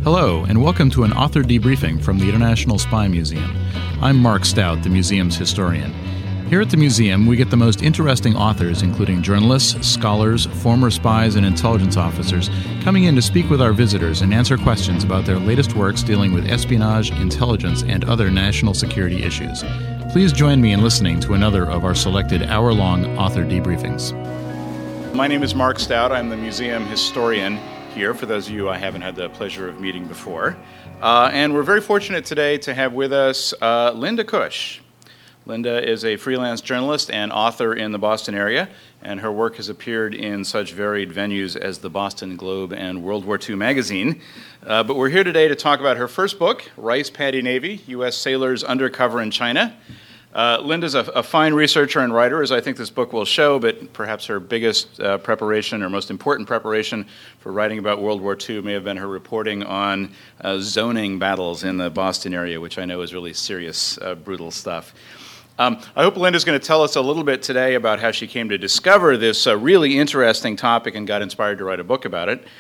Hello, and welcome to an author debriefing from the International Spy Museum. I'm Mark Stout, the museum's historian. Here at the museum, we get the most interesting authors, including journalists, scholars, former spies, and intelligence officers, coming in to speak with our visitors and answer questions about their latest works dealing with espionage, intelligence, and other national security issues. Please join me in listening to another of our selected hour-long author debriefings. My name is Mark Stout. I'm the museum historian here, for those of you I haven't had the pleasure of meeting before. And we're very fortunate today to have with us Linda Cush. Linda is a freelance journalist and author in the Boston area, and her work has appeared in such varied venues as the Boston Globe and World War II magazine. But we're here today to talk about her first book, Rice Paddy Navy, U.S. Sailors Undercover in China. Linda's a fine researcher and writer, as I think this book will show, but perhaps her biggest preparation or most important preparation for writing about World War II may have been her reporting on zoning battles in the Boston area, which I know is really serious, brutal stuff. I hope Linda's going to tell us a little bit today about how she came to discover this really interesting topic and got inspired to write a book about it.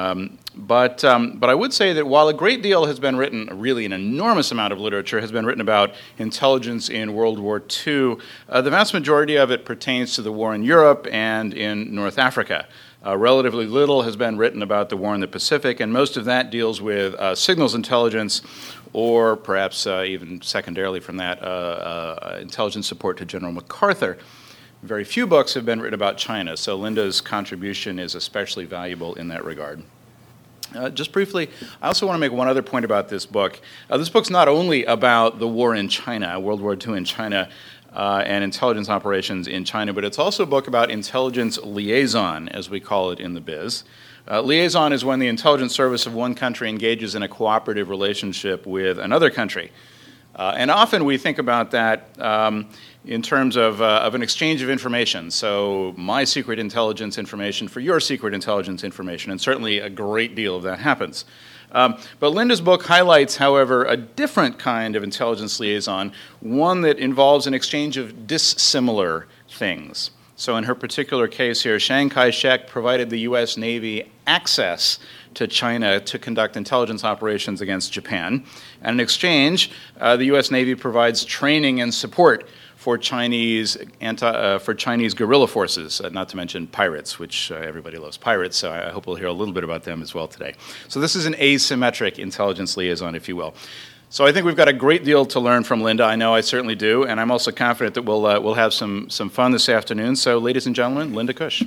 But I would say that while a great deal has been written, really an enormous amount of literature has been written about intelligence in World War II, the vast majority of it pertains to the war in Europe and in North Africa. Relatively little has been written about the war in the Pacific, and most of that deals with signals intelligence, or perhaps even secondarily from that, intelligence support to General MacArthur. Very few books have been written about China, so Linda's contribution is especially valuable in that regard. Just briefly, I also want to make one other point about this book. This book's not only about the war in China, World War II in China, and intelligence operations in China, but it's also a book about intelligence liaison, as we call it in the biz. Liaison is when the intelligence service of one country engages in a cooperative relationship with another country. And often we think about that in terms of an exchange of information. So my secret intelligence information for your secret intelligence information, and certainly a great deal of that happens. But Linda's book highlights, however, a different kind of intelligence liaison, one that involves an exchange of dissimilar things. So in her particular case here, Chiang Kai-shek provided the U.S. Navy access to China to conduct intelligence operations against Japan. And in exchange, the U.S. Navy provides training and support for Chinese guerrilla forces, not to mention pirates, which everybody loves pirates, so I hope we'll hear a little bit about them as well today. So this is an asymmetric intelligence liaison, if you will. So I think we've got a great deal to learn from Linda. I know I certainly do, and I'm also confident that we'll have some fun this afternoon. So ladies and gentlemen, Linda Cush.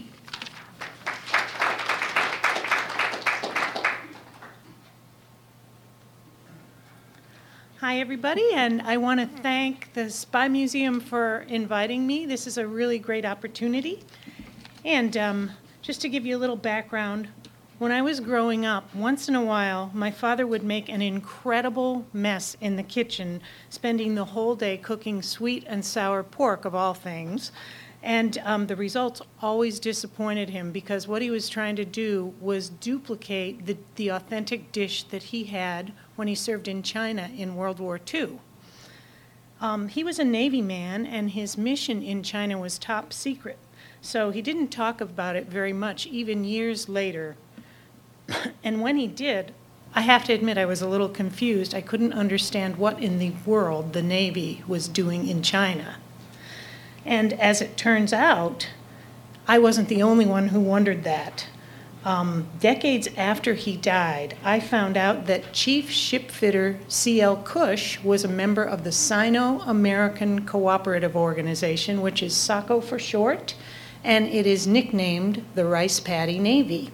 Hi, everybody, and I want to thank the Spy Museum for inviting me. This is a really great opportunity. And just to give you a little background, when I was growing up, once in a while, my father would make an incredible mess in the kitchen, spending the whole day cooking sweet and sour pork, of all things. And the results always disappointed him because what he was trying to do was duplicate the authentic dish that he had when he served in China in World War II. He was a Navy man, and his mission in China was top secret. So he didn't talk about it very much, even years later. And when he did, I have to admit I was a little confused. I couldn't understand what in the world the Navy was doing in China. And as it turns out, I wasn't the only one who wondered that. Decades after he died, I found out that Chief Shipfitter C.L. Cush was a member of the Sino-American Cooperative Organization, which is SACO for short, and it is nicknamed the Rice Paddy Navy.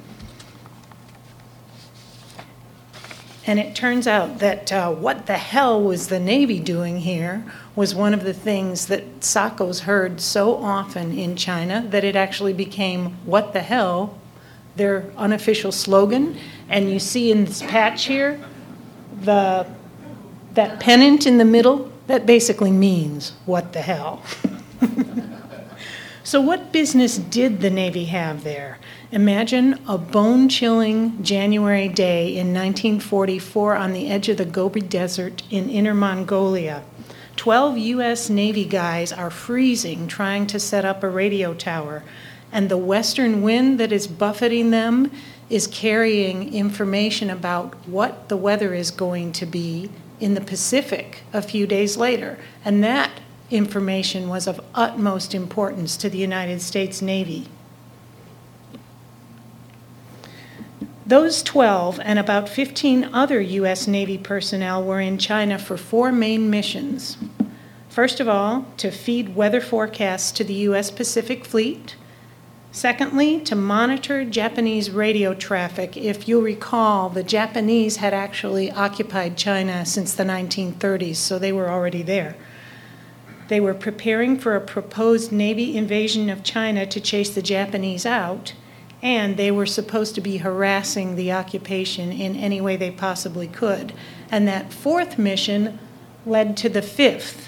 And it turns out that what the hell was the Navy doing here was one of the things that SACOs heard so often in China that it actually became what the hell, their unofficial slogan. And you see in this patch here, that pennant in the middle, that basically means what the hell. So what business did the Navy have there? Imagine a bone-chilling January day in 1944 on the edge of the Gobi Desert in Inner Mongolia. 12 U.S. Navy guys are freezing trying to set up a radio tower, and the western wind that is buffeting them is carrying information about what the weather is going to be in the Pacific a few days later. And that information was of utmost importance to the United States Navy. Those 12 and about 15 other U.S. Navy personnel were in China for 4 main missions. First of all, to feed weather forecasts to the U.S. Pacific Fleet. Secondly, to monitor Japanese radio traffic. If you'll recall, the Japanese had actually occupied China since the 1930s, so they were already there. They were preparing for a proposed Navy invasion of China to chase the Japanese out, and they were supposed to be harassing the occupation in any way they possibly could. And that 4th mission led to the 5th.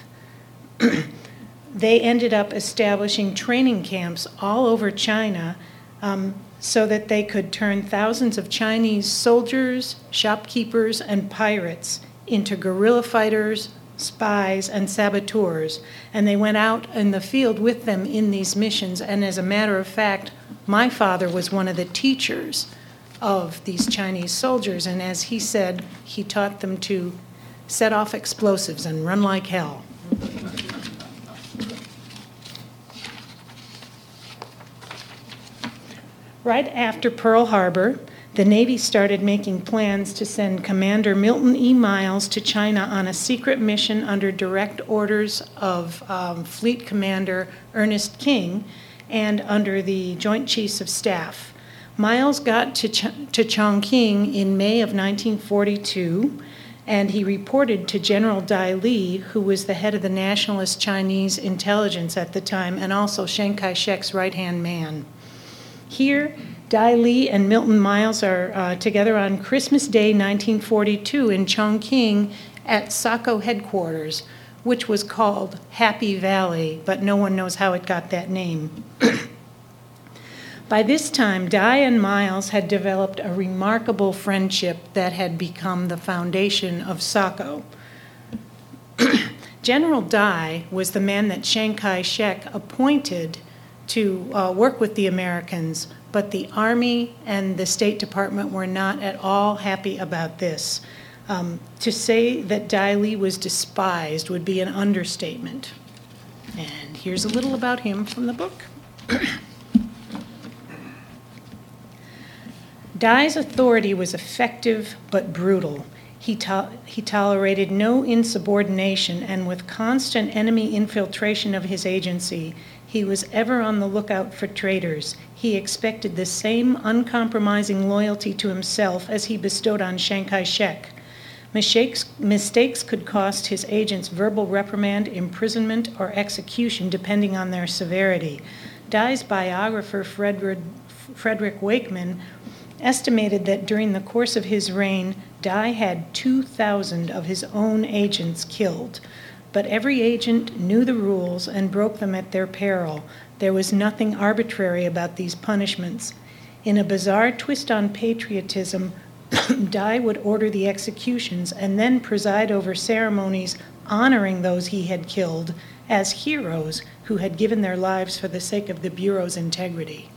They ended up establishing training camps all over China so that they could turn thousands of Chinese soldiers, shopkeepers, and pirates into guerrilla fighters, spies, and saboteurs. And they went out in the field with them in these missions. And as a matter of fact, my father was one of the teachers of these Chinese soldiers. And as he said, he taught them to set off explosives and run like hell. Right after Pearl Harbor, the Navy started making plans to send Commander Milton E. Miles to China on a secret mission under direct orders of Fleet Commander Ernest King and under the Joint Chiefs of Staff. Miles got to Chongqing in May of 1942, and he reported to General Dai Li, who was the head of the Nationalist Chinese intelligence at the time and also Chiang Kai-shek's right-hand man. Here, Dai Li and Milton Miles are together on Christmas Day 1942 in Chongqing at SACO headquarters, which was called Happy Valley, but no one knows how it got that name. By this time, Dai and Miles had developed a remarkable friendship that had become the foundation of SACO. General Dai was the man that Chiang Kai-shek appointed to work with the Americans, but the Army and the State Department were not at all happy about this. To say that Dai Li was despised would be an understatement. And here's a little about him from the book. Dai's authority was effective but brutal. He tolerated no insubordination, and with constant enemy infiltration of his agency, he was ever on the lookout for traitors. He expected the same uncompromising loyalty to himself as he bestowed on Chiang Kai-shek. Mistakes could cost his agents verbal reprimand, imprisonment, or execution, depending on their severity. Dai's biographer, Frederick Wakeman, estimated that during the course of his reign, Dai had 2,000 of his own agents killed. But every agent knew the rules and broke them at their peril. There was nothing arbitrary about these punishments. In a bizarre twist on patriotism, Dai would order the executions and then preside over ceremonies honoring those he had killed as heroes who had given their lives for the sake of the Bureau's integrity.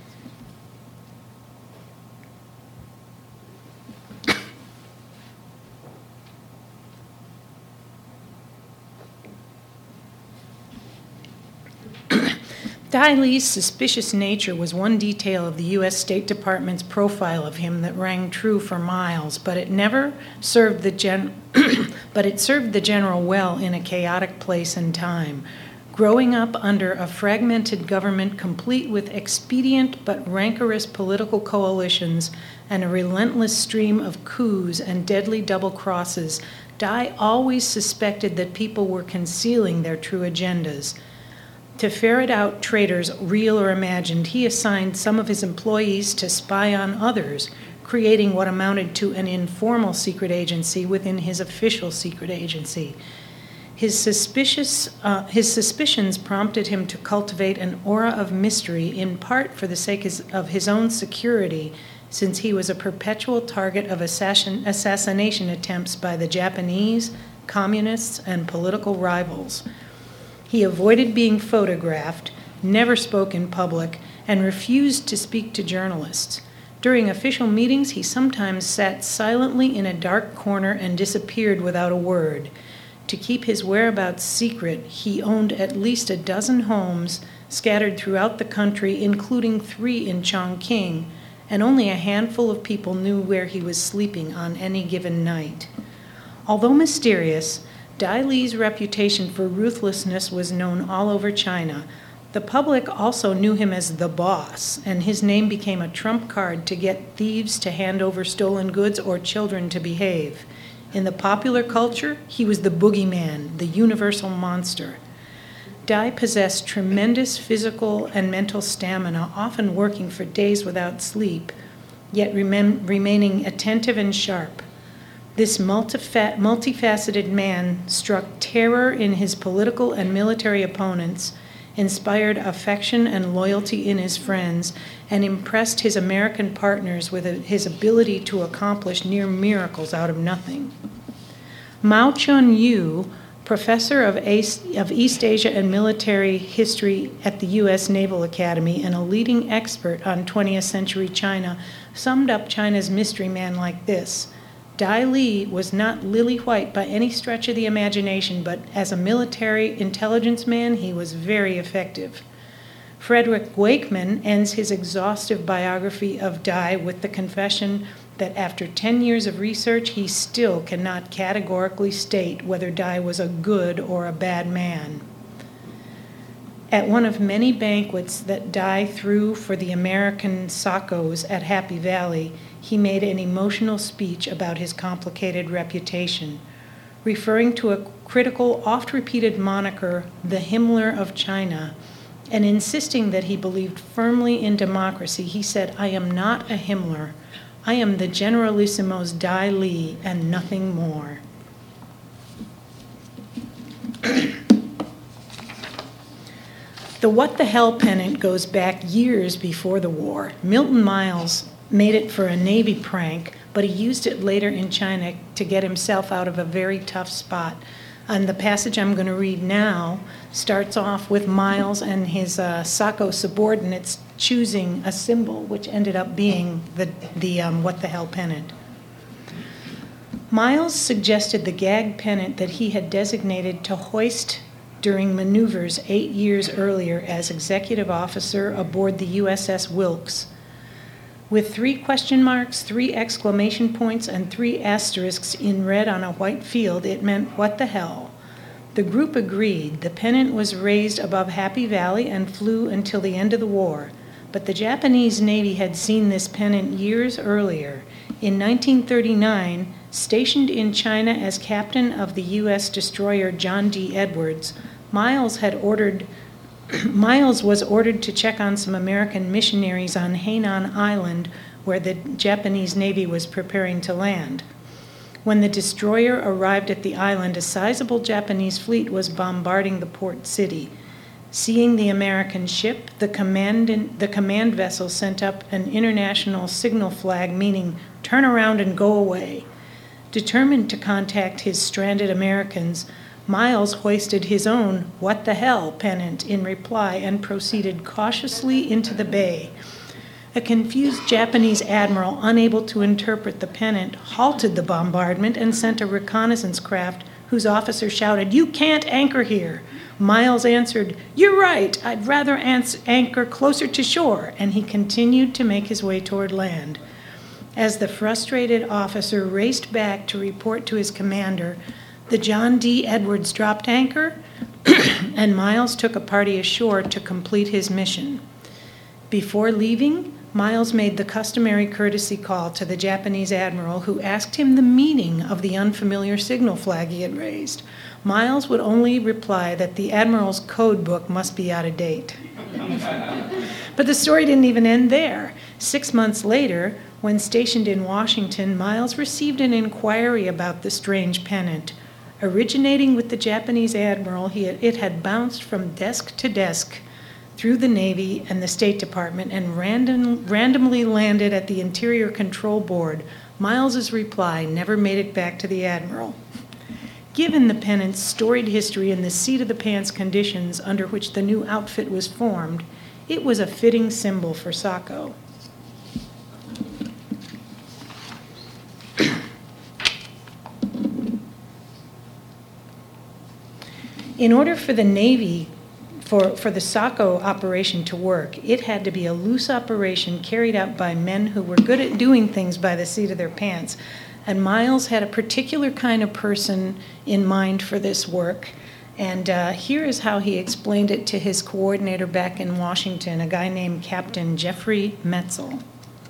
Dai Li's suspicious nature was one detail of the U.S. State Department's profile of him that rang true for Miles, but it served the general well in a chaotic place and time. Growing up under a fragmented government complete with expedient but rancorous political coalitions and a relentless stream of coups and deadly double crosses, Dai always suspected that people were concealing their true agendas. To ferret out traitors, real or imagined, he assigned some of his employees to spy on others, creating what amounted to an informal secret agency within his official secret agency. His suspicions prompted him to cultivate an aura of mystery, in part for the sake of his own security, since he was a perpetual target of assassination attempts by the Japanese, communists, and political rivals. He avoided being photographed, never spoke in public, and refused to speak to journalists. During official meetings, he sometimes sat silently in a dark corner and disappeared without a word. To keep his whereabouts secret, he owned at least a dozen homes scattered throughout the country, including 3 in Chongqing, and only a handful of people knew where he was sleeping on any given night. Although mysterious, Dai Li's reputation for ruthlessness was known all over China. The public also knew him as the boss, and his name became a trump card to get thieves to hand over stolen goods or children to behave. In the popular culture, he was the boogeyman, the universal monster. Dai possessed tremendous physical and mental stamina, often working for days without sleep, yet remaining attentive and sharp. This multifaceted man struck terror in his political and military opponents, inspired affection and loyalty in his friends, and impressed his American partners with his ability to accomplish near miracles out of nothing. Mao Chun-yu, professor of East Asia and military history at the U.S. Naval Academy and a leading expert on 20th century China, summed up China's mystery man like this: Dai Li was not lily white by any stretch of the imagination, but as a military intelligence man, he was very effective. Frederick Wakeman ends his exhaustive biography of Dai with the confession that after 10 years of research, he still cannot categorically state whether Dai was a good or a bad man. At one of many banquets that Dai threw for the American Sakos at Happy Valley, he made an emotional speech about his complicated reputation. Referring to a critical, oft-repeated moniker, the Himmler of China, and insisting that he believed firmly in democracy, he said, "I am not a Himmler. I am the Generalissimo's Dai Li and nothing more." The What the Hell pennant goes back years before the war. Milton Miles made it for a Navy prank, but he used it later in China to get himself out of a very tough spot. And the passage I'm going to read now starts off with Miles and his Sako subordinates choosing a symbol, which ended up being the What the Hell pennant. Miles suggested the gag pennant that he had designated to hoist during maneuvers 8 years earlier as executive officer aboard the USS Wilkes. With 3 question marks, 3 exclamation points, and 3 asterisks in red on a white field, it meant, "What the hell?" The group agreed. The pennant was raised above Happy Valley and flew until the end of the war. But the Japanese Navy had seen this pennant years earlier. In 1939, stationed in China as captain of the U.S. destroyer John D. Edwards, Miles was ordered to check on some American missionaries on Hainan Island, where the Japanese Navy was preparing to land. When the destroyer arrived at the island, a sizable Japanese fleet was bombarding the port city. Seeing the American ship, the command vessel sent up an international signal flag meaning, "Turn around and go away." Determined to contact his stranded Americans, Miles hoisted his own "What the hell" pennant in reply and proceeded cautiously into the bay. A confused Japanese admiral, unable to interpret the pennant, halted the bombardment and sent a reconnaissance craft whose officer shouted, "You can't anchor here." Miles answered, "You're right, I'd rather anchor closer to shore," and he continued to make his way toward land. As the frustrated officer raced back to report to his commander, the John D. Edwards dropped anchor, and Miles took a party ashore to complete his mission. Before leaving, Miles made the customary courtesy call to the Japanese admiral, who asked him the meaning of the unfamiliar signal flag he had raised. Miles would only reply that the admiral's code book must be out of date. But the story didn't even end there. 6 months later, when stationed in Washington, Miles received an inquiry about the strange pennant. Originating with the Japanese admiral, it had bounced from desk to desk through the Navy and the State Department and randomly landed at the Interior Control Board. Miles's reply never made it back to the admiral. Given the pennant's storied history and the seat-of-the-pants conditions under which the new outfit was formed, it was a fitting symbol for Sako. In order for the Navy, for the SACO operation to work, it had to be a loose operation carried out by men who were good at doing things by the seat of their pants. And Miles had a particular kind of person in mind for this work. And here is how he explained it to his coordinator back in Washington, a guy named Captain Jeffrey Metzel.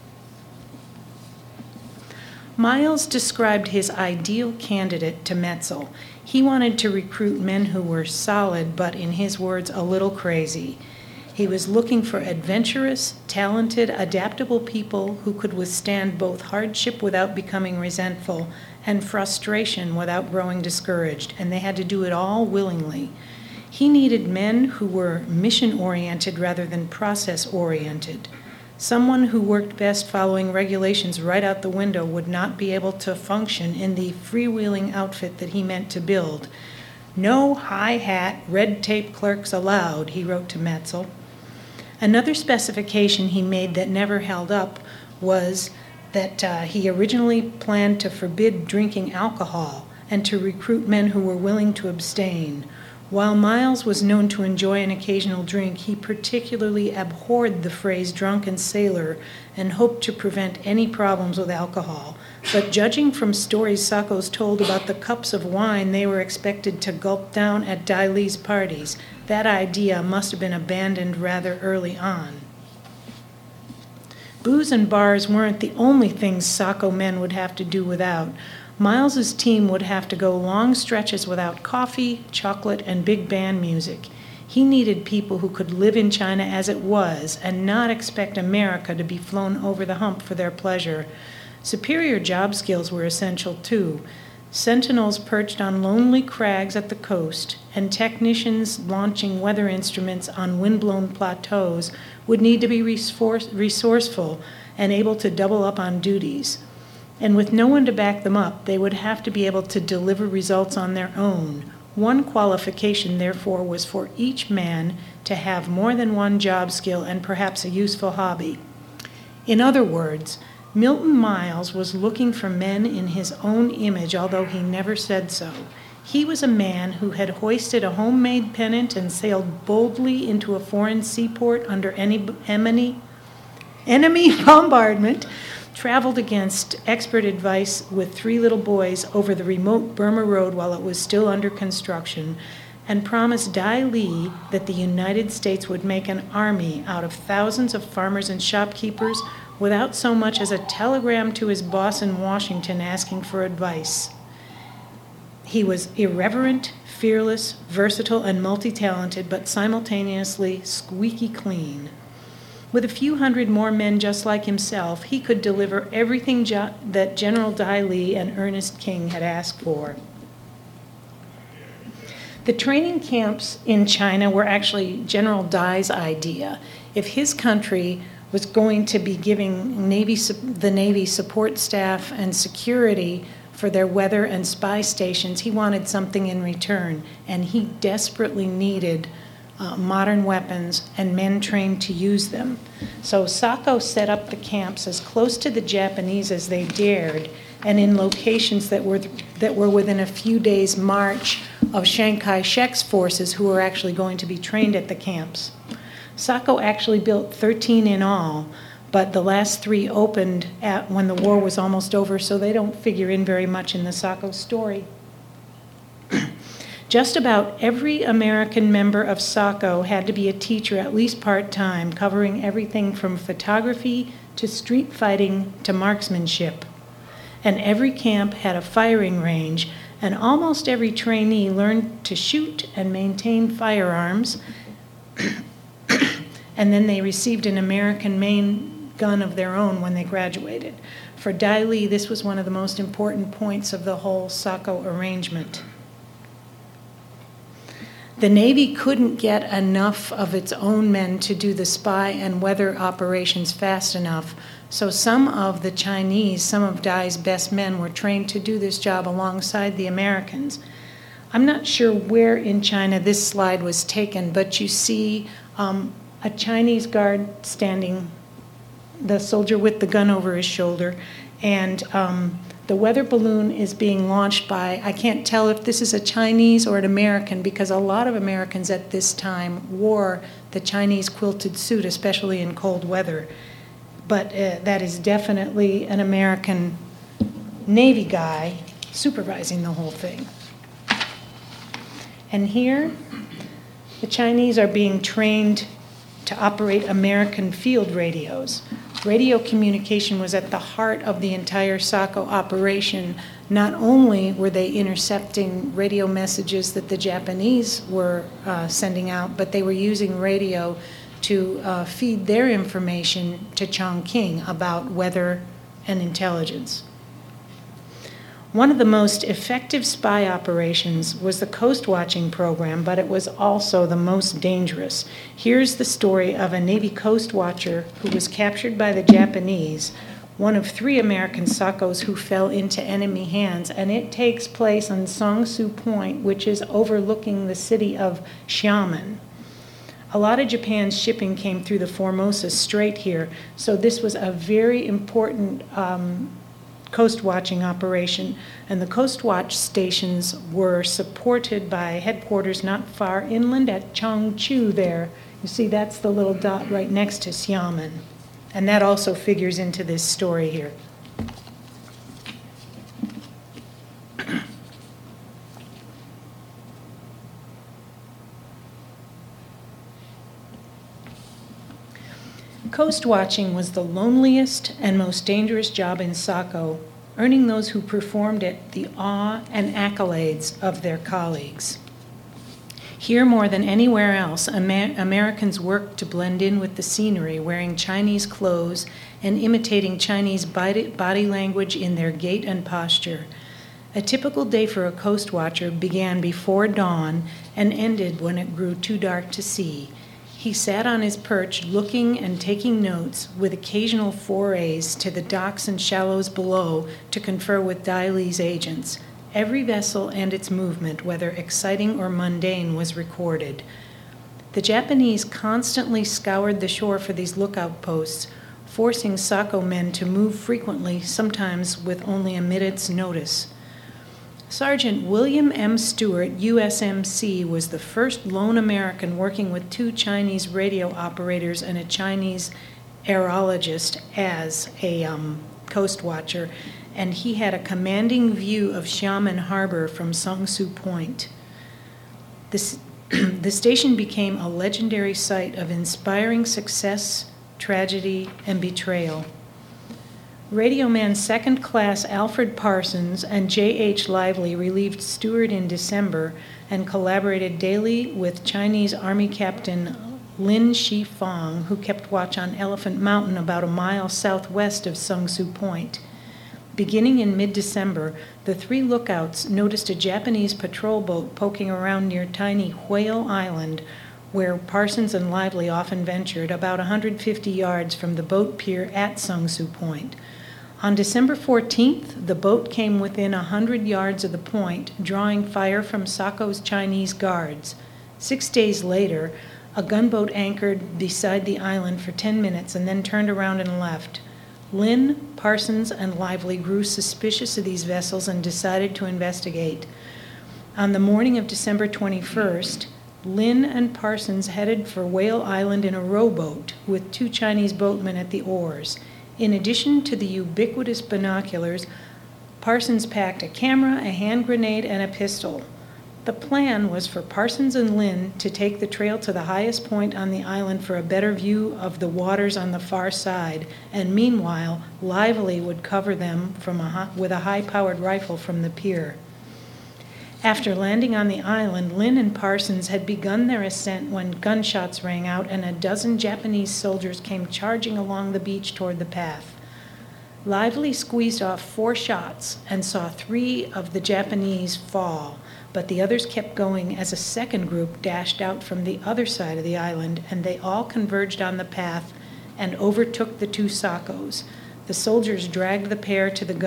Miles described his ideal candidate to Metzel. He wanted to recruit men who were solid, but in his words, a little crazy. He was looking for adventurous, talented, adaptable people who could withstand both hardship without becoming resentful and frustration without growing discouraged, and they had to do it all willingly. He needed men who were mission-oriented rather than process-oriented. Someone who worked best following regulations right out the window would not be able to function in the freewheeling outfit that he meant to build. No high-hat, red-tape clerks allowed, he wrote to Metzel. Another specification he made that never held up was that he originally planned to forbid drinking alcohol and to recruit men who were willing to abstain. While Miles was known to enjoy an occasional drink, he particularly abhorred the phrase drunken sailor and hoped to prevent any problems with alcohol. But judging from stories SACOs told about the cups of wine they were expected to gulp down at Dai Li's parties, that idea must have been abandoned rather early on. Booze and bars weren't the only things SACO men would have to do without. Miles's team would have to go long stretches without coffee, chocolate, and big band music. He needed people who could live in China as it was and not expect America to be flown over the hump for their pleasure. Superior job skills were essential too. Sentinels perched on lonely crags at the coast and technicians launching weather instruments on windblown plateaus would need to be resourceful and able to double up on duties. And with no one to back them up, they would have to be able to deliver results on their own. One qualification, therefore, was for each man to have more than one job skill and perhaps a useful hobby. In other words, Milton Miles was looking for men in his own image, although he never said so. He was a man who had hoisted a homemade pennant and sailed boldly into a foreign seaport under enemy bombardment, traveled against expert advice with 3 little boys over the remote Burma Road while it was still under construction, and promised Dai Li that the United States would make an army out of thousands of farmers and shopkeepers without so much as a telegram to his boss in Washington asking for advice. He was irreverent, fearless, versatile, and multi-talented, but simultaneously squeaky clean. With a few hundred more men just like himself, he could deliver everything that General Dai Li and Ernest King had asked for. The training camps in China were actually General Dai's idea. If his country was going to be giving the Navy support staff and security for their weather and spy stations, he wanted something in return, and he desperately needed modern weapons and men trained to use them. So SACO set up the camps as close to the Japanese as they dared, and in locations that were within a few days' march of Chiang Kai-shek's forces, who were actually going to be trained at the camps. SACO actually built 13 in all, but the last 3 opened when the war was almost over, so they don't figure in very much in the SACO story. Just about every American member of SACO had to be a teacher at least part-time, covering everything from photography to street fighting to marksmanship. And every camp had a firing range, and almost every trainee learned to shoot and maintain firearms, and then they received an American main gun of their own when they graduated. For Dai Li, this was one of the most important points of the whole SACO arrangement. The Navy couldn't get enough of its own men to do the spy and weather operations fast enough, so some of Dai's best men were trained to do this job alongside the Americans. I'm not sure where in China this slide was taken, but you see a Chinese guard standing, the soldier with the gun over his shoulder, and The weather balloon is being launched by, I can't tell if this is a Chinese or an American, because a lot of Americans at this time wore the Chinese quilted suit, especially in cold weather. But that is definitely an American Navy guy supervising the whole thing. And here, the Chinese are being trained to operate American field radios. Radio communication was at the heart of the entire SACO operation. Not only were they intercepting radio messages that the Japanese were sending out, but they were using radio to feed their information to Chongqing about weather and intelligence. One of the most effective spy operations was the Coast Watching program, but it was also the most dangerous. Here's the story of a Navy Coast Watcher who was captured by the Japanese, one of 3 American SACOs who fell into enemy hands, and it takes place on Songsu Point, which is overlooking the city of Xiamen. A lot of Japan's shipping came through the Formosa Strait here, so this was a very important Coast Watching operation, and the Coast Watch stations were supported by headquarters not far inland at Chongchu there. You see, that's the little dot right next to Xiamen, and that also figures into this story here. Coast watching was the loneliest and most dangerous job in SACO, earning those who performed it the awe and accolades of their colleagues. Here, more than anywhere else, Americans worked to blend in with the scenery, wearing Chinese clothes and imitating Chinese body language in their gait and posture. A typical day for a coast watcher began before dawn and ended when it grew too dark to see. He sat on his perch looking and taking notes, with occasional forays to the docks and shallows below to confer with Daili's agents. Every vessel and its movement, whether exciting or mundane, was recorded. The Japanese constantly scoured the shore for these lookout posts, forcing SACO men to move frequently, sometimes with only a minute's notice. Sergeant William M. Stewart, USMC, was the first lone American working with 2 Chinese radio operators and a Chinese aerologist as a coast watcher, and he had a commanding view of Xiamen Harbor from Songsu Point. The station became a legendary site of inspiring success, tragedy, and betrayal. Radioman Second Class Alfred Parsons and J.H. Lively relieved Stewart in December and collaborated daily with Chinese Army Captain Lin Shifang, who kept watch on Elephant Mountain about a mile southwest of Songsu Point. Beginning in mid-December, the 3 lookouts noticed a Japanese patrol boat poking around near tiny Whale Island, where Parsons and Lively often ventured, about 150 yards from the boat pier at Songsu Point. On December 14th, the boat came within 100 yards of the point, drawing fire from SACO's Chinese guards. 6 days later, a gunboat anchored beside the island for 10 minutes and then turned around and left. Lin, Parsons, and Lively grew suspicious of these vessels and decided to investigate. On the morning of December 21st, Lin and Parsons headed for Whale Island in a rowboat with 2 Chinese boatmen at the oars. In addition to the ubiquitous binoculars, Parsons packed a camera, a hand grenade, and a pistol. The plan was for Parsons and Lin to take the trail to the highest point on the island for a better view of the waters on the far side, and meanwhile, Lively would cover them with a high-powered rifle from the pier. After landing on the island, Lin and Parsons had begun their ascent when gunshots rang out and a dozen Japanese soldiers came charging along the beach toward the path. Lively squeezed off 4 shots and saw 3 of the Japanese fall, but the others kept going as a second group dashed out from the other side of the island, and they all converged on the path and overtook the 2 SACOs. The soldiers dragged the pair to the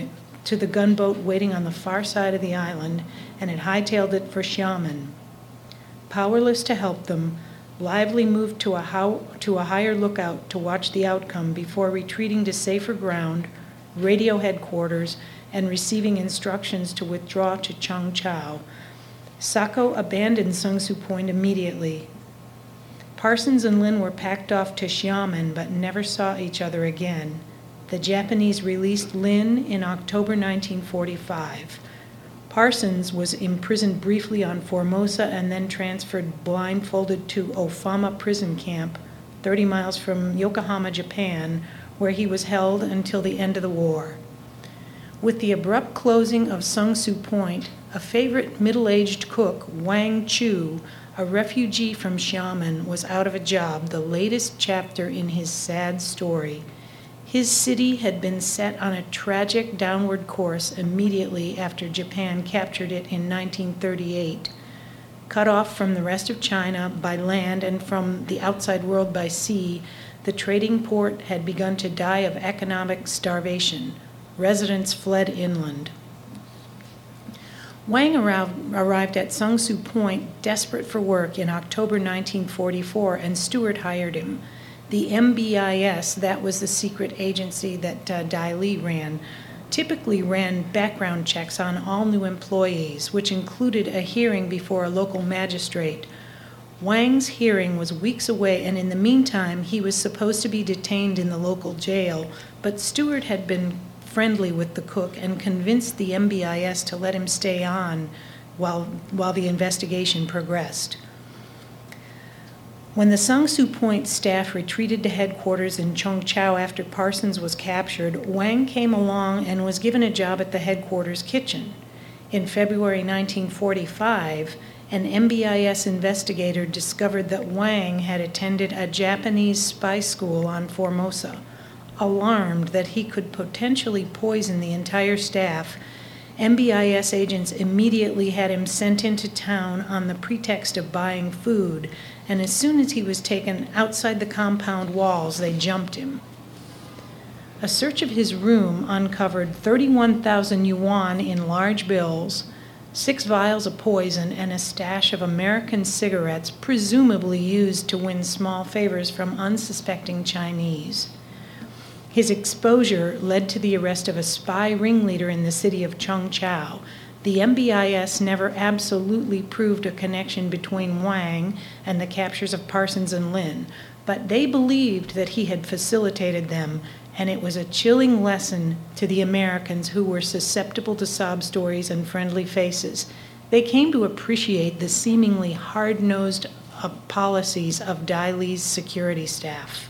gunboat waiting on the far side of the island, and it hightailed it for Xiamen. Powerless to help them, Lively moved to a higher lookout to watch the outcome before retreating to safer ground, radio headquarters, and receiving instructions to withdraw to Changchao. Sako abandoned Sung Su Point immediately. Parsons and Lin were packed off to Xiamen but never saw each other again. The Japanese released Lin in October 1945. Parsons was imprisoned briefly on Formosa and then transferred blindfolded to Ofama prison camp, 30 miles from Yokohama, Japan, where he was held until the end of the war. With the abrupt closing of Sung Su Point, a favorite middle-aged cook, Wang Chu, a refugee from Xiamen, was out of a job, the latest chapter in his sad story. His city had been set on a tragic downward course immediately after Japan captured it in 1938. Cut off from the rest of China by land and from the outside world by sea, the trading port had begun to die of economic starvation. Residents fled inland. Wang arrived at Sung Su Point desperate for work in October 1944, and Stewart hired him. The MBIS, that was the secret agency that Dai Li ran, typically ran background checks on all new employees, which included a hearing before a local magistrate. Wang's hearing was weeks away, and in the meantime, he was supposed to be detained in the local jail, but Stewart had been friendly with the cook and convinced the MBIS to let him stay on while the investigation progressed. When the Sung Su Point staff retreated to headquarters in Chongqiao after Parsons was captured, Wang came along and was given a job at the headquarters kitchen. In February 1945, an MBIS investigator discovered that Wang had attended a Japanese spy school on Formosa. Alarmed that he could potentially poison the entire staff, MBIS agents immediately had him sent into town on the pretext of buying food, and as soon as he was taken outside the compound walls, they jumped him. A search of his room uncovered 31,000 yuan in large bills, 6 vials of poison, and a stash of American cigarettes, presumably used to win small favors from unsuspecting Chinese. His exposure led to the arrest of a spy ringleader in the city of Chongqiao. The MBIS never absolutely proved a connection between Wang and the captures of Parsons and Lin, but they believed that he had facilitated them, and it was a chilling lesson to the Americans who were susceptible to sob stories and friendly faces. They came to appreciate the seemingly hard-nosed policies of Dai Li's security staff.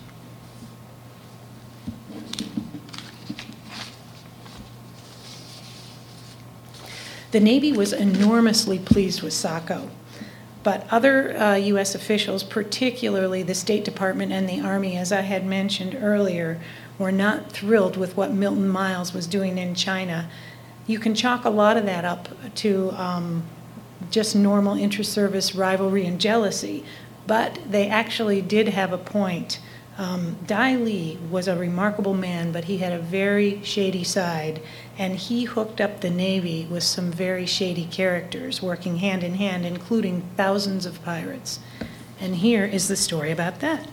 The Navy was enormously pleased with Sako, but other U.S. officials, particularly the State Department and the Army, as I had mentioned earlier, were not thrilled with what Milton Miles was doing in China. You can chalk a lot of that up to just normal inter-service rivalry and jealousy, but they actually did have a point. Dai Li was a remarkable man, but he had a very shady side, and he hooked up the Navy with some very shady characters, working hand in hand, including thousands of pirates. And here is the story about that.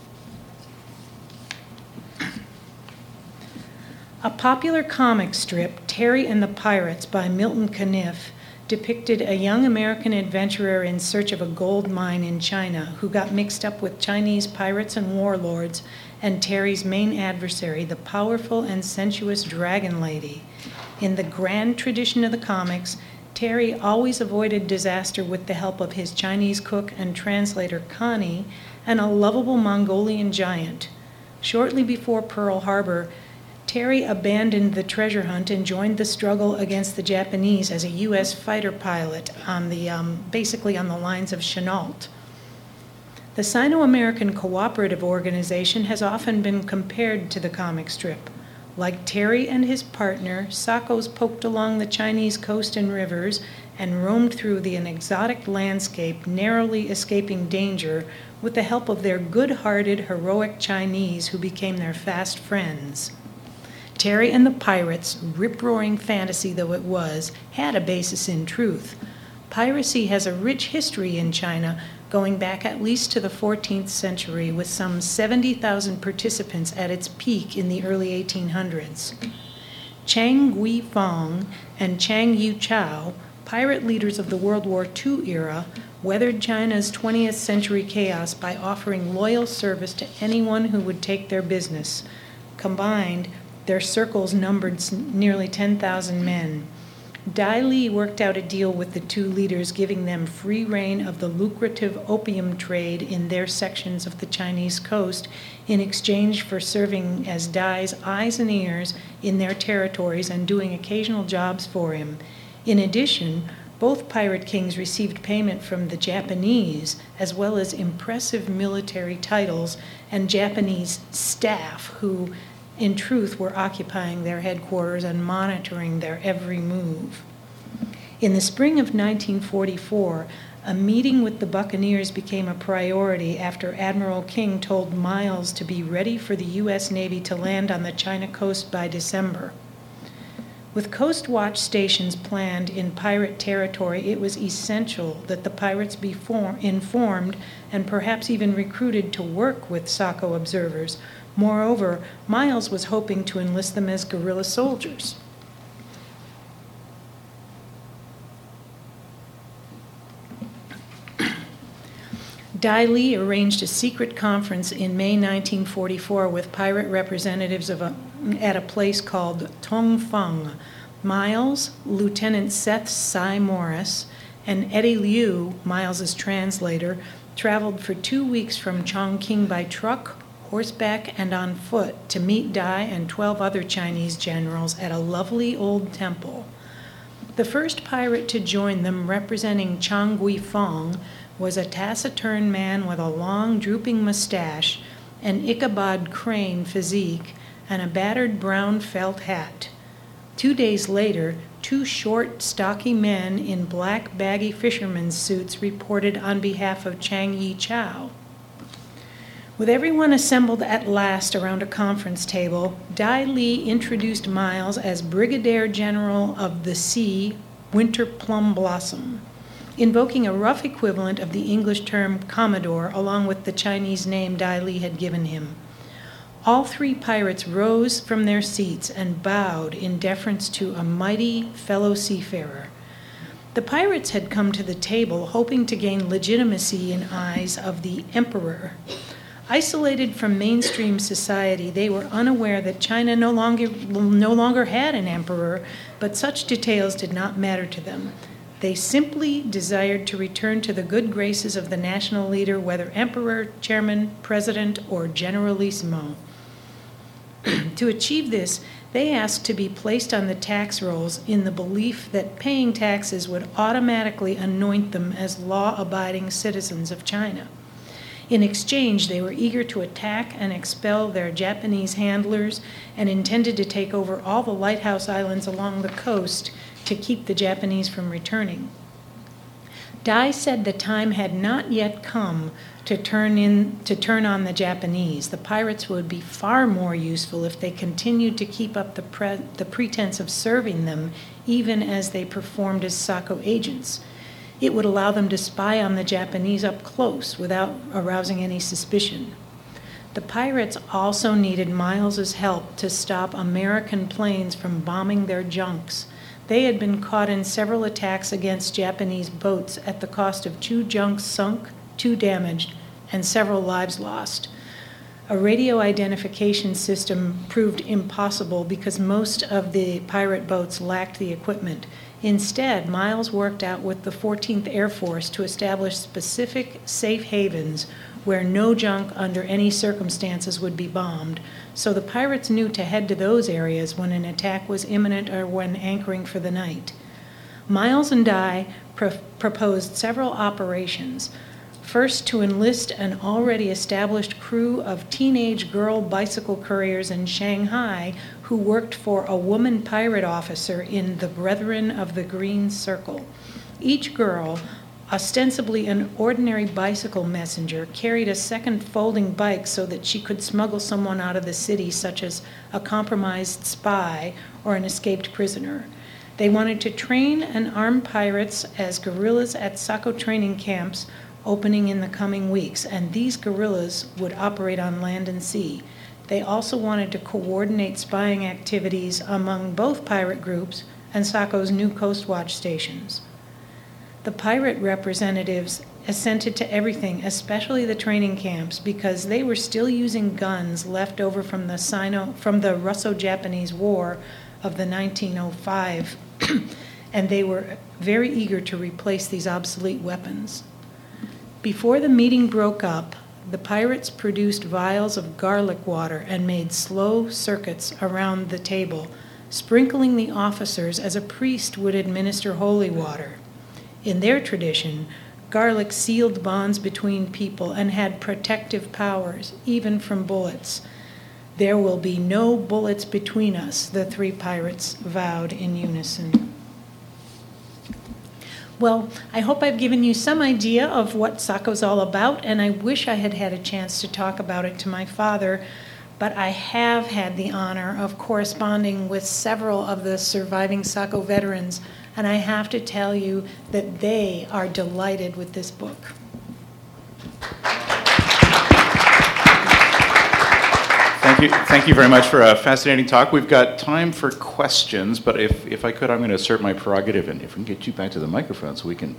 A popular comic strip, Terry and the Pirates by Milton Caniff, depicted a young American adventurer in search of a gold mine in China who got mixed up with Chinese pirates and warlords and Terry's main adversary, the powerful and sensuous Dragon Lady. In the grand tradition of the comics, Terry always avoided disaster with the help of his Chinese cook and translator Connie and a lovable Mongolian giant. Shortly before Pearl Harbor, Terry abandoned the treasure hunt and joined the struggle against the Japanese as a U.S. fighter pilot on the basically on the lines of Chennault. The Sino-American Cooperative Organization has often been compared to the comic strip. Like Terry and his partner, Sakos poked along the Chinese coast and rivers and roamed through an exotic landscape, narrowly escaping danger with the help of their good-hearted, heroic Chinese who became their fast friends. Terry and the Pirates, rip-roaring fantasy though it was, had a basis in truth. Piracy has a rich history in China, going back at least to the 14th century, with some 70,000 participants at its peak in the early 1800s. Chang Guifang and Chang Yuchao, pirate leaders of the World War II era, weathered China's 20th century chaos by offering loyal service to anyone who would take their business. Combined, their circles numbered nearly 10,000 men. Dai Li worked out a deal with the two leaders, giving them free rein of the lucrative opium trade in their sections of the Chinese coast in exchange for serving as Dai's eyes and ears in their territories and doing occasional jobs for him. In addition, both pirate kings received payment from the Japanese, as well as impressive military titles and Japanese staff who, in truth, were occupying their headquarters and monitoring their every move. In the spring of 1944, a meeting with the Buccaneers became a priority after Admiral King told Miles to be ready for the U.S. Navy to land on the China coast by December. With Coast Watch stations planned in pirate territory, it was essential that the pirates be informed and perhaps even recruited to work with SACO observers. Moreover, Miles was hoping to enlist them as guerrilla soldiers. Dai Li arranged a secret conference in May 1944 with pirate representatives at a place called Tong Feng. Miles, Lieutenant Seth Cy Morris, and Eddie Liu, Miles's translator, traveled for 2 weeks from Chongqing by truck, horseback, and on foot to meet Dai and 12 other Chinese generals at a lovely old temple. The first pirate to join them, representing Chang Guifang, was a taciturn man with a long, drooping mustache, an Ichabod Crane physique, and a battered brown felt hat. 2 days later, 2 short, stocky men in black, baggy fishermen's suits reported on behalf of Chang Yichao. With everyone assembled at last around a conference table, Dai Li introduced Miles as Brigadier General of the Sea, Winter Plum Blossom, invoking a rough equivalent of the English term Commodore, along with the Chinese name Dai Li had given him. All 3 pirates rose from their seats and bowed in deference to a mighty fellow seafarer. The pirates had come to the table hoping to gain legitimacy in eyes of the emperor. Isolated from mainstream society, they were unaware that China no longer had an emperor, but such details did not matter to them. They simply desired to return to the good graces of the national leader, whether emperor, chairman, president, or generalissimo. To achieve this, they asked to be placed on the tax rolls in the belief that paying taxes would automatically anoint them as law-abiding citizens of China. In exchange, they were eager to attack and expel their Japanese handlers and intended to take over all the lighthouse islands along the coast to keep the Japanese from returning. Dai said the time had not yet come to turn on the Japanese. The pirates would be far more useful if they continued to keep up the pretense of serving them, even as they performed as SACO agents. It would allow them to spy on the Japanese up close without arousing any suspicion. The pirates also needed Miles's help to stop American planes from bombing their junks. They had been caught in several attacks against Japanese boats at the cost of 2 junks sunk, 2 damaged, and several lives lost. A radio identification system proved impossible because most of the pirate boats lacked the equipment. Instead, Miles worked out with the 14th Air Force to establish specific safe havens where no junk under any circumstances would be bombed, so the pirates knew to head to those areas when an attack was imminent or when anchoring for the night. Miles and Dai proposed several operations. First, to enlist an already established crew of teenage girl bicycle couriers in Shanghai who worked for a woman pirate officer in the Brethren of the Green Circle. Each girl, ostensibly an ordinary bicycle messenger, carried a second folding bike so that she could smuggle someone out of the city, such as a compromised spy or an escaped prisoner. They wanted to train and arm pirates as guerrillas at SACO training camps opening in the coming weeks, and these guerrillas would operate on land and sea. They also wanted to coordinate spying activities among both pirate groups and SACO's new Coast Watch stations. The pirate representatives assented to everything, especially the training camps, because they were still using guns left over from the Russo-Japanese War of the 1905, and they were very eager to replace these obsolete weapons. Before the meeting broke up, the pirates produced vials of garlic water and made slow circuits around the table, sprinkling the officers as a priest would administer holy water. In their tradition, garlic sealed bonds between people and had protective powers, even from bullets. "There will be no bullets between us," the three pirates vowed in unison. Well, I hope I've given you some idea of what SACO's all about, and I wish I had had a chance to talk about it to my father, but I have had the honor of corresponding with several of the surviving SACO veterans, and I have to tell you that they are delighted with this book. Thank you very much for a fascinating talk. We've got time for questions, but if I could, I'm going to assert my prerogative, and if we can get you back to the microphone so we can...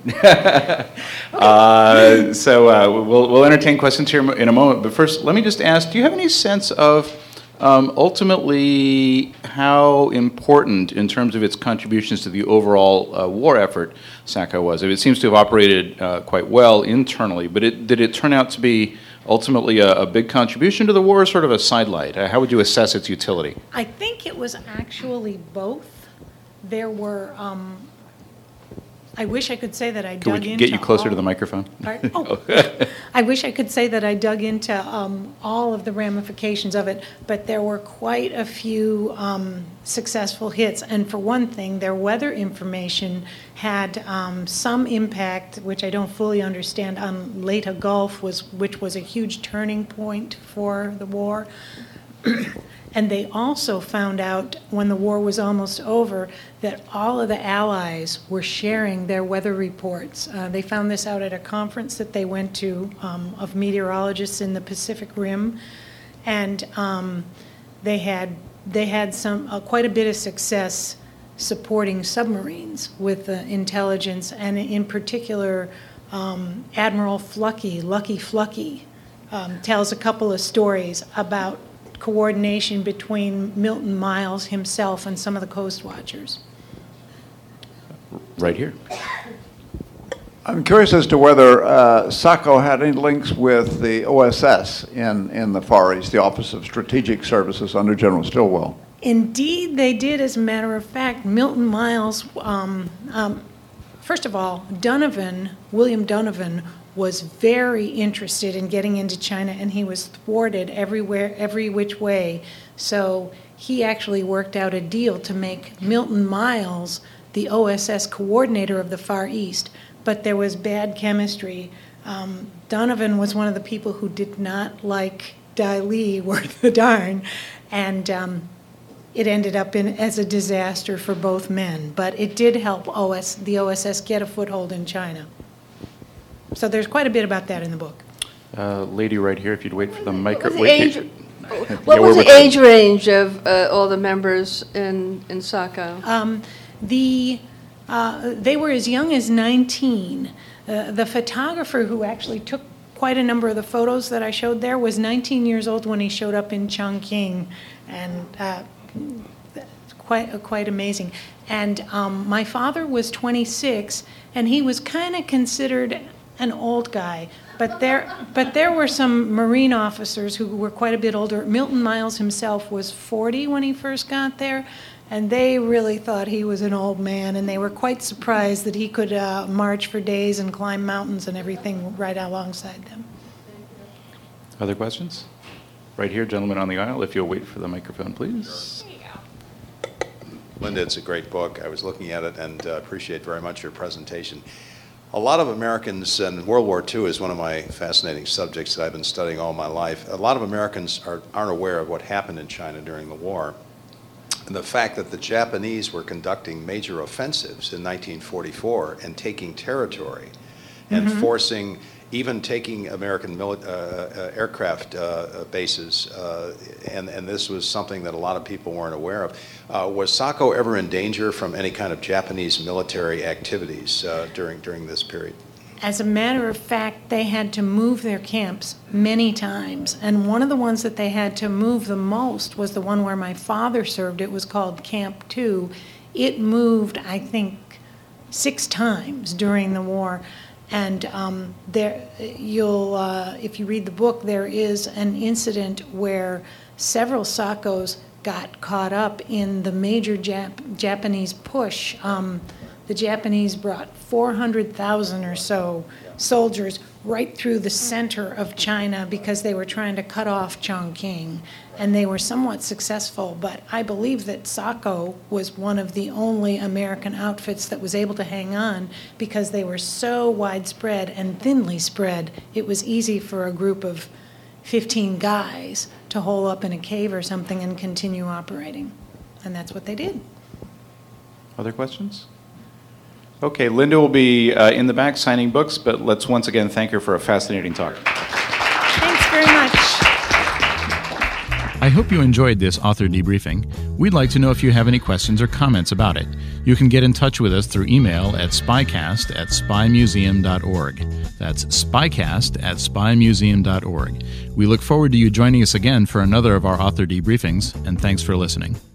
We'll entertain questions here in a moment, but first, let me just ask, do you have any sense of ultimately how important, in terms of its contributions to the overall war effort, SACO was? It seems to have operated quite well internally, but did it turn out to be ultimately a big contribution to the war, or sort of a sidelight? How would you assess its utility? I think it was actually both. There were, I wish I could say that I dug into... Can we get you closer to the microphone? I wish I could say that I dug into all of the ramifications of it, but there were quite a few successful hits. And for one thing, their weather information had some impact, which I don't fully understand, on Leyte Gulf, which was a huge turning point for the war. And they also found out, when the war was almost over, that all of the Allies were sharing their weather reports. They found this out at a conference that they went to of meteorologists in the Pacific Rim, and they had some quite a bit of success supporting submarines with intelligence, and in particular, Admiral Lucky Flucky, tells a couple of stories about coordination between Milton Miles himself and some of the Coast Watchers. Right here. I'm curious as to whether SACO had any links with the OSS in the Far East, the Office of Strategic Services under General Stilwell. Indeed, they did. As a matter of fact, Milton Miles, first of all, William Donovan, was very interested in getting into China, and he was thwarted everywhere, every which way. So he actually worked out a deal to make Milton Miles the OSS coordinator of the Far East, but there was bad chemistry. Donovan was one of the people who did not like Dai Li worth the darn, and it ended up as a disaster for both men. But it did help the OSS get a foothold in China. So there's quite a bit about that in the book. Lady right here, if you'd wait for the microphone. What was the age range of all the members in SACO? They were as young as 19. The photographer who actually took quite a number of the photos that I showed there was 19 years old when he showed up in Chongqing, and quite amazing. And my father was 26, and he was kind of considered an old guy, but there were some Marine officers who were quite a bit older. Milton Miles himself was 40 when he first got there, and they really thought he was an old man, and they were quite surprised that he could march for days and climb mountains and everything right alongside them. Other questions? Right here, gentleman on the aisle, if you'll wait for the microphone, please. Linda, it's a great book. I was looking at it and appreciate very much your presentation. A lot of Americans, and World War II is one of my fascinating subjects that I've been studying all my life. A lot of Americans aren't aware of what happened in China during the war. And the fact that the Japanese were conducting major offensives in 1944 and taking territory and forcing even taking American aircraft bases, and this was something that a lot of people weren't aware of. Was SACO ever in danger from any kind of Japanese military activities during this period? As a matter of fact, they had to move their camps many times, and one of the ones that they had to move the most was the one where my father served. It was called Camp 2. It moved, I think, 6 times during the war. And if you read the book, there is an incident where several SACOs got caught up in the major Japanese push. The Japanese brought 400,000 or so soldiers right through the center of China because they were trying to cut off Chongqing. And they were somewhat successful, but I believe that SACO was one of the only American outfits that was able to hang on because they were so widespread and thinly spread. It was easy for a group of 15 guys to hole up in a cave or something and continue operating. And that's what they did. Other questions? Okay, Linda will be in the back signing books, but let's once again thank her for a fascinating talk. Thanks very much. I hope you enjoyed this author debriefing. We'd like to know if you have any questions or comments about it. You can get in touch with us through email at spycast@spymuseum.org. That's spycast@spymuseum.org. We look forward to you joining us again for another of our author debriefings, and thanks for listening.